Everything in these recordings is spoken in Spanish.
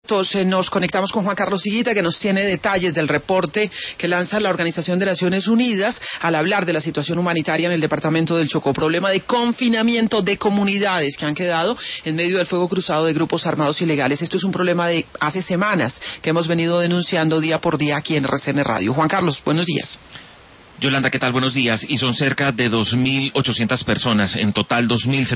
Entonces nos conectamos con Juan Carlos Higuita, que nos tiene detalles del reporte que lanza la Organización de Naciones Unidas al hablar de la situación humanitaria en el departamento del Chocó. Problema de confinamiento de comunidades que han quedado en medio del fuego cruzado de grupos armados ilegales. Esto es un problema de hace semanas que hemos venido denunciando día por día aquí en RCN Radio. Juan Carlos, buenos días. Yolanda, ¿qué tal? Buenos días. Y son cerca de 2.800 personas, en total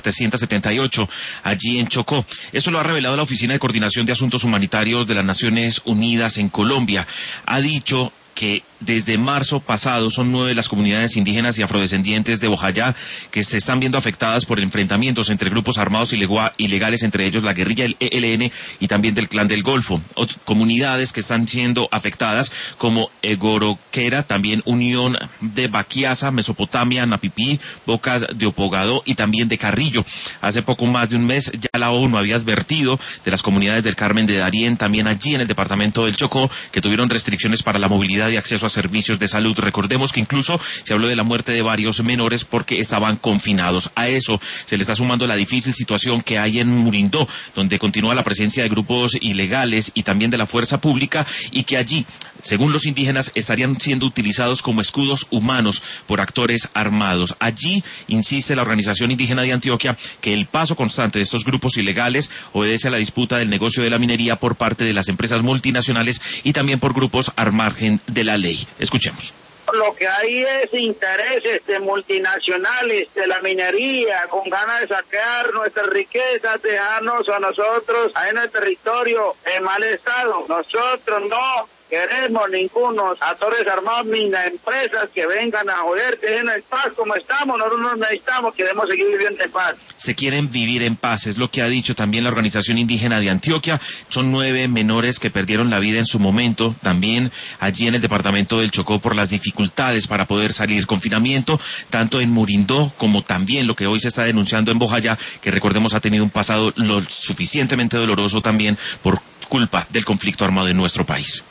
2.778 allí en Chocó. Esto lo ha revelado la Oficina de Coordinación de Asuntos Humanitarios de las Naciones Unidas en Colombia. Ha dicho que desde marzo pasado son 9 las comunidades indígenas y afrodescendientes de Bojayá que se están viendo afectadas por enfrentamientos entre grupos armados ilegales, entre ellos la guerrilla del ELN y también del Clan del Golfo. Comunidades que están siendo afectadas como Egoroquera, también Unión de Baquiasa, Mesopotamia, Napipí, Bocas de Opogadó y también de Carrillo. Hace poco más de un mes ya la ONU había advertido de las comunidades del Carmen de Darién, también allí en el departamento del Chocó, que tuvieron restricciones para la movilidad y acceso a servicios de salud. Recordemos que incluso se habló de la muerte de varios menores porque estaban confinados. A eso se le está sumando la difícil situación que hay en Murindó, donde continúa la presencia de grupos ilegales y también de la fuerza pública, y que allí, según los indígenas, estarían siendo utilizados como escudos humanos por actores armados. Allí insiste la Organización Indígena de Antioquia que el paso constante de estos grupos ilegales obedece a la disputa del negocio de la minería por parte de las empresas multinacionales y también por grupos al margen de la ley. Escuchemos. Lo que hay es intereses de multinacionales de la minería con ganas de saquear nuestras riquezas, dejarnos a nosotros ahí en el territorio en mal estado. Nosotros no queremos ningunos actores armados ni las empresas que vengan a joder, dejen en paz como estamos. Nosotros no necesitamos, queremos seguir viviendo en paz. Se quieren vivir en paz, es lo que ha dicho también la Organización Indígena de Antioquia. Son 9 menores que perdieron la vida en su momento, también allí en el departamento del Chocó, por las dificultades para poder salir. Confinamiento tanto en Murindó como también lo que hoy se está denunciando en Bojayá, que recordemos ha tenido un pasado lo suficientemente doloroso también por culpa del conflicto armado en nuestro país.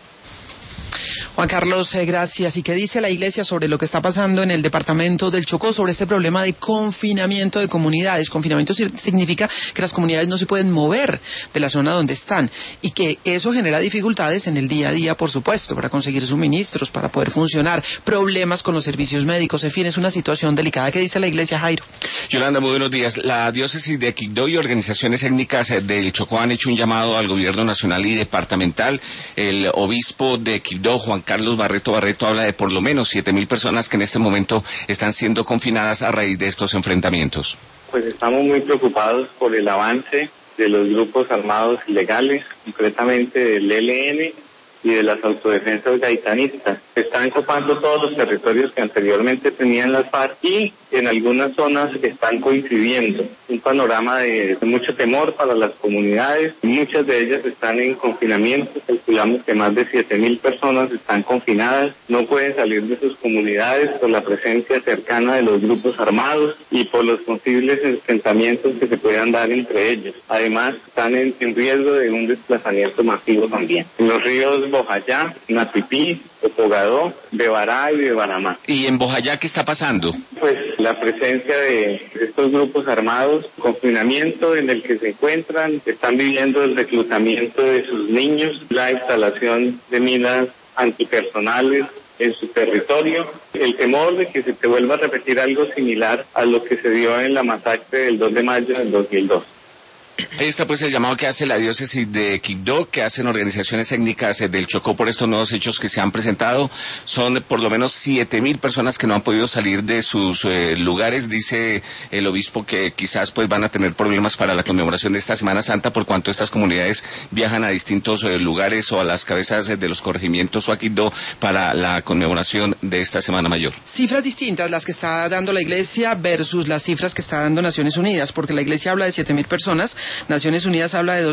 Juan Carlos, gracias. ¿Y qué dice la Iglesia sobre lo que está pasando en el departamento del Chocó, sobre este problema de confinamiento de comunidades? Confinamiento significa que las comunidades no se pueden mover de la zona donde están y que eso genera dificultades en el día a día, por supuesto, para conseguir suministros, para poder funcionar, problemas con los servicios médicos, en fin, es una situación delicada. ¿Qué dice la Iglesia, Jairo? Yolanda, muy buenos días. La diócesis de Quibdó y organizaciones étnicas del Chocó han hecho un llamado al gobierno nacional y departamental. El obispo de Quibdó, Juan Carlos Barreto habla de por lo menos 7.000 personas que en este momento están siendo confinadas a raíz de estos enfrentamientos. Pues estamos muy preocupados por el avance de los grupos armados ilegales, concretamente del ELN y de las autodefensas gaitanistas. Están copando todos los territorios que anteriormente tenían las FARC y en algunas zonas están coincidiendo. Un panorama de mucho temor para las comunidades. Muchas de ellas están en confinamiento. Calculamos que más de 7.000 personas están confinadas. No pueden salir de sus comunidades por la presencia cercana de los grupos armados y por los posibles enfrentamientos que se puedan dar entre ellos. Además, están en riesgo de un desplazamiento masivo también. En los ríos Bojayá, Napipí, Opogadó, Bebará y Bebaramá. ¿Y en Bojayá qué está pasando? Pues la presencia de estos grupos armados, confinamiento en el que se encuentran, están viviendo el reclutamiento de sus niños, la instalación de minas antipersonales en su territorio, el temor de que se te vuelva a repetir algo similar a lo que se dio en la masacre del 2 de mayo del 2002. Ahí está pues el llamado que hace la diócesis de Quibdó, que hacen organizaciones étnicas del Chocó por estos nuevos hechos que se han presentado. Son por lo menos 7.000 personas que no han podido salir de sus lugares. Dice el obispo que quizás pues van a tener problemas para la conmemoración de esta Semana Santa, por cuanto estas comunidades viajan a distintos lugares o a las cabezas de los corregimientos o a Quibdó para la conmemoración de esta Semana Mayor. Cifras distintas las que está dando la Iglesia versus las cifras que está dando Naciones Unidas, porque la Iglesia habla de 7.000 personas, Naciones Unidas habla de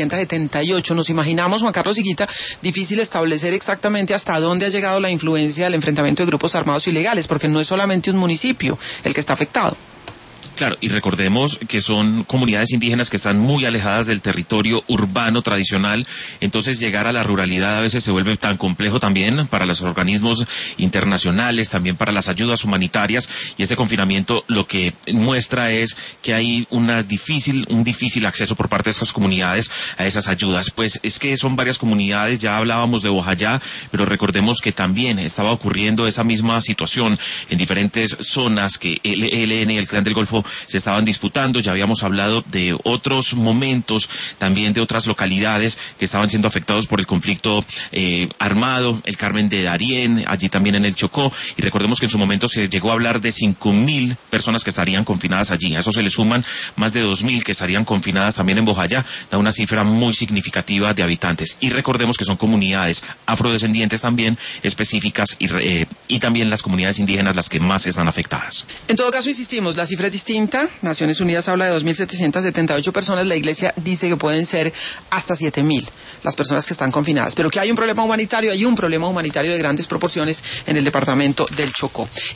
2.778. Nos imaginamos, Juan Carlos Higuita, difícil establecer exactamente hasta dónde ha llegado la influencia del enfrentamiento de grupos armados ilegales, porque no es solamente un municipio el que está afectado. Claro, y recordemos que son comunidades indígenas que están muy alejadas del territorio urbano tradicional, entonces llegar a la ruralidad a veces se vuelve tan complejo también para los organismos internacionales, también para las ayudas humanitarias, y este confinamiento lo que muestra es que hay un difícil acceso por parte de estas comunidades a esas ayudas. Pues es que son varias comunidades, ya hablábamos de Bojayá, pero recordemos que también estaba ocurriendo esa misma situación en diferentes zonas que el ELN y el Clan del Golfo se estaban disputando. Ya habíamos hablado de otros momentos, también de otras localidades que estaban siendo afectados por el conflicto armado, el Carmen de Darién, allí también en el Chocó, y recordemos que en su momento se llegó a hablar de 5.000 personas que estarían confinadas allí. A eso se le suman más de 2.000 que estarían confinadas también en Bojayá, da una cifra muy significativa de habitantes. Y recordemos que son comunidades afrodescendientes también específicas y también las comunidades indígenas las que más están afectadas. En todo caso, insistimos, la cifra es distinta. Naciones Unidas habla de 2.778 personas, la Iglesia dice que pueden ser hasta 7.000 las personas que están confinadas. Pero que hay un problema humanitario de grandes proporciones en el departamento del Chocó.